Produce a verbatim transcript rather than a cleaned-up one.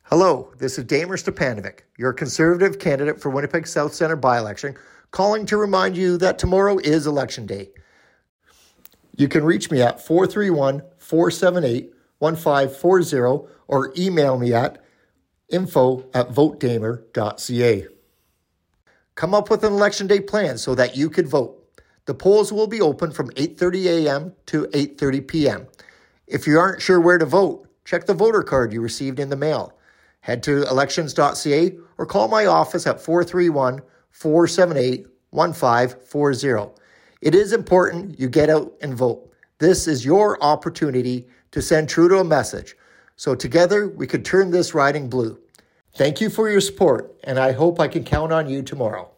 Hello, this is Damer Stepanovic, your Conservative candidate for Winnipeg South Centre by-election, calling to remind you that tomorrow is Election Day. You can reach me at four three one, four seven eight, one five four zero or email me at info at vote damer dot c a. Come up with an Election Day plan so that you could vote. The polls will be open from eight thirty a.m. to eight thirty p.m. If you aren't sure where to vote, check the voter card you received in the mail. Head to elections dot c a or call my office at four three one, four seven eight, one five four zero. It is important you get out and vote. This is your opportunity to send Trudeau a message, so together we could turn this riding blue. Thank you for your support, and I hope I can count on you tomorrow.